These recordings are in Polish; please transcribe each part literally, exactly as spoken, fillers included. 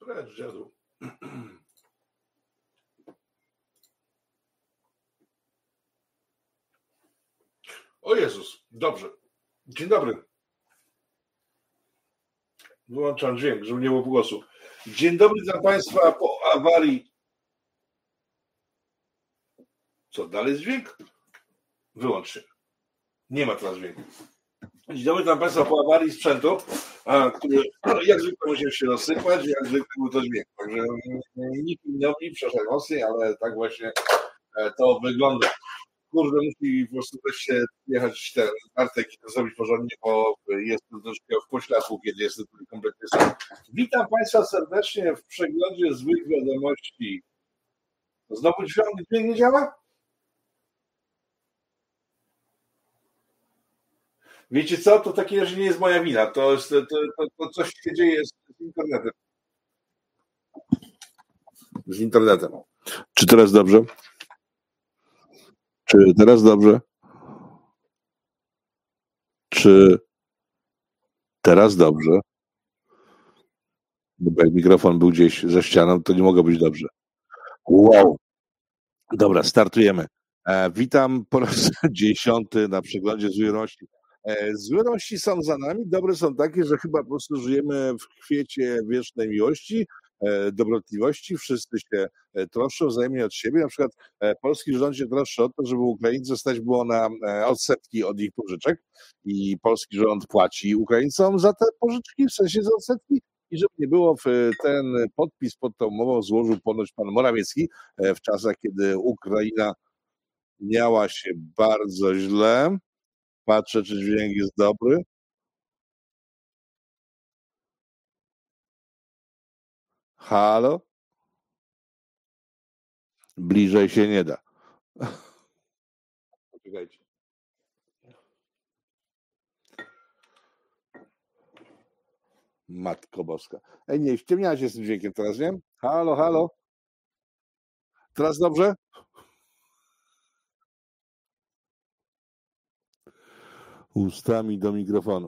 Precz, dziadu. O Jezus, dobrze. Dzień dobry. Wyłączam dźwięk, żeby nie było głosu. Dzień dobry dla Państwa po awarii. Co, dalej jest dźwięk? Wyłącz się. Nie ma teraz dźwięku. Dzień dobry dla Państwa po awarii sprzętu, który jak zwykle musiał się rozsypać, jak zwykle był to dźwięk. Także nikim nie robi, przepraszam mocniej, ale tak właśnie to wygląda. Kurde, musi po prostu wreszcie jechać ten Bartek i to zrobić porządnie, bo jest troszkę w pośladku, kiedy jest tutaj kompletnie sam. Witam Państwa serdecznie w przeglądzie złych wiadomości. Znowu dźwięk nie działa? Wiecie co? To takie, że nie jest moja wina. To, jest, to, to, to coś się dzieje z, z internetem. Z internetem. Czy teraz dobrze? Czy teraz dobrze? Czy teraz dobrze? Bo jak mikrofon był gdzieś za ścianą, to nie mogło być dobrze. Wow. Dobra, startujemy. E, witam po raz dziesiąty na przeglądzie złej wiadomości. E, złe wiadomości są za nami, dobre są takie, że chyba po prostu żyjemy w kwiecie wiecznej miłości, e, dobrotliwości, wszyscy się e, troszczą wzajemnie od siebie. Na przykład e, polski rząd się troszczy o to, żeby Ukraińcy stać było na e, odsetki od ich pożyczek i polski rząd płaci Ukraińcom za te pożyczki, w sensie za odsetki. I żeby nie było, ten podpis pod tą umową złożył ponoć pan Morawiecki w czasach, kiedy Ukraina miała się bardzo źle. Patrzę, czy dźwięk jest dobry. Halo? Bliżej się nie da. Poczekajcie. Matko Boska. Ej, nie, ściemniałaś się z tym dźwiękiem teraz, nie? Halo, halo? Teraz dobrze? Ustami do mikrofonu.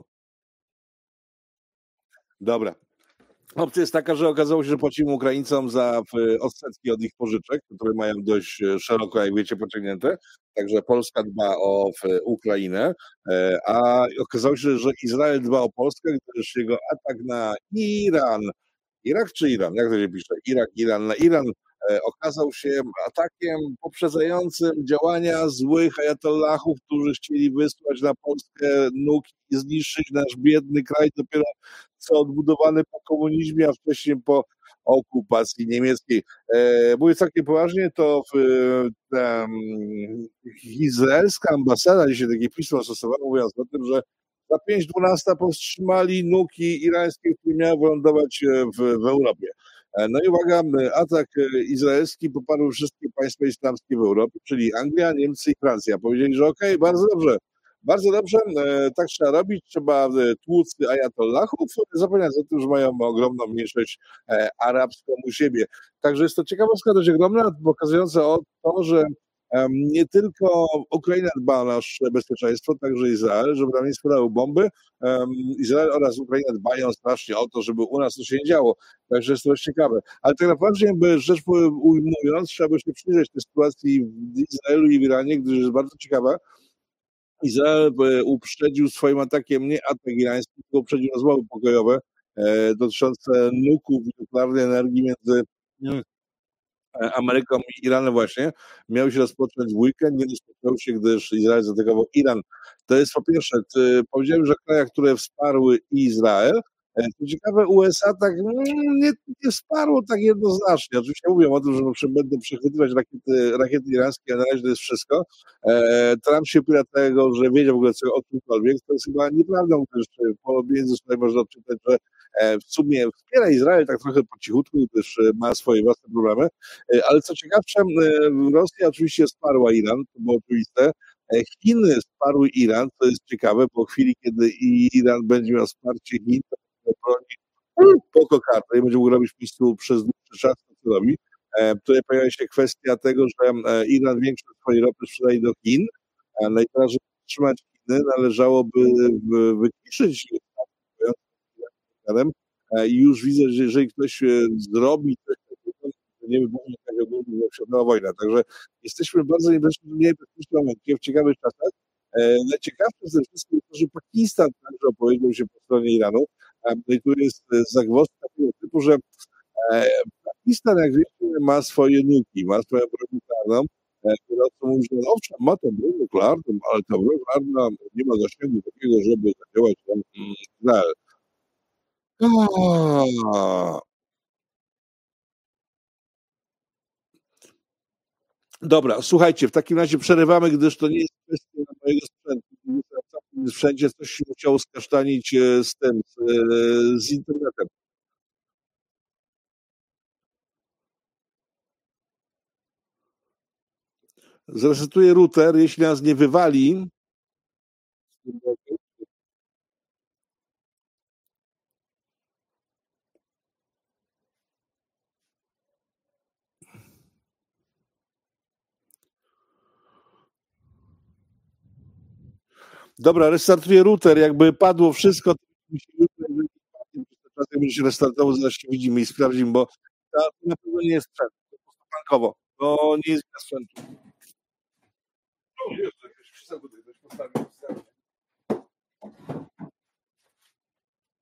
Dobra. Opcja jest taka, że okazało się, że płacimy Ukraińcom za odsetki od ich pożyczek, które mają dość szeroko, jak wiecie, pociągnięte. Także Polska dba o Ukrainę, a okazało się, że Izrael dba o Polskę, gdyż jego atak na Iran, Irak czy Iran, jak to się pisze? Irak, Iran, na Iran okazał się atakiem poprzedzającym działania złych ajatollahów, którzy chcieli wysłać na Polskę nuki i zniszczyć nasz biedny kraj, dopiero co odbudowany po komunizmie, a wcześniej po okupacji niemieckiej. E, mówię całkiem poważnie, to w, tam, izraelska ambasada dzisiaj takie pismo stosowała, mówiąc o tym, że za pięć dwunasta powstrzymali nuki irańskie, które miały wylądować w, w Europie. No i uwaga, atak izraelski poparły wszystkie państwa islamskie w Europie, czyli Anglia, Niemcy i Francja. Powiedzieli, że okej, okay, bardzo dobrze, bardzo dobrze, tak trzeba robić, trzeba tłuc ajatollahów, zapominając o tym, że mają ogromną mniejszość arabską u siebie. Także jest to ciekawostka dość ogromna, pokazująca to, że nie tylko Ukraina dba o nasze bezpieczeństwo, także Izrael, żeby tam nie spadały bomby. Izrael oraz Ukraina dbają strasznie o to, żeby u nas to się nie działo. Także jest to dość ciekawe. Ale tak naprawdę, jakby rzecz ujmując, trzeba by się przyjrzeć tej sytuacji w Izraelu i w Iranie, gdyż jest bardzo ciekawa. Izrael uprzedził swoim atakiem nie atak irański, tylko uprzedził rozmowy pokojowe dotyczące nuków i nuklearnej energii między Ameryką i Iranem właśnie, miał się rozpocząć w weekend, nie rozpoczął się, gdyż Izrael zaatakował Iran. To jest po pierwsze, powiedziałem, że kraje, które wsparły Izrael, co ciekawe, U S A tak nie, nie wsparło tak jednoznacznie. Oczywiście mówią o tym, że będą przechwytywać rakiety, rakiety irańskie, a na razie to jest wszystko. Trump się opiera tego, że wiedział w ogóle co o czymkolwiek. To jest chyba nieprawdą, gdyż po między sobie można odczytać, że w sumie wspiera Izrael tak trochę po cichutku, gdyż ma swoje własne problemy. Ale co ciekawsze, Rosja oczywiście wsparła Iran, to było oczywiste. Chiny wsparły Iran, to jest ciekawe, po chwili, kiedy Iran będzie miał wsparcie Chin, to broni po kartę i będzie mógł robić po prostu przez dłuższy czas to, co robi. Tutaj pojawia się kwestia tego, że Iran większość swojej ropy sprzedaje do Chin, no i teraz, żeby trzymać Chiny, należałoby wyciszyć Iranem i już widzę, że jeżeli ktoś zrobi coś takiego, to nie wybuchnie jakaś ogólna światowa wojna. Także jesteśmy w bardzo niebezpiecznym momencie, w ciekawych czasach. Najciekawsze ze wszystkich jest to, że Pakistan także opowiedział się po stronie Iranu. No i tu jest zagwozdka takiego typu, że Pakistan, jak wiecie, ma swoje nuki, ma swoją broń nuklearną, która mówi, że owszem, ma tę broń nuklearną, ale ta broń nuklearna nie ma zasięgu takiego, żeby zadziałać na Izrael. A. Dobra, słuchajcie, w takim razie przerywamy, gdyż to nie jest kwestia mojego sprzętu. Wszędzie coś się musiało skasztanić z tym, z, z internetem. Zresetuję router, jeśli nas nie wywali. Dobra, restartuję router, jakby padło wszystko, to będzie się restartował, zaraz się widzimy i sprawdzimy, bo to na pewno nie jest sprzęt, to po prostu bankowo, to nie jest wina sprzętu. O Jezu, jakieś krzesełko tutaj ktoś postawił.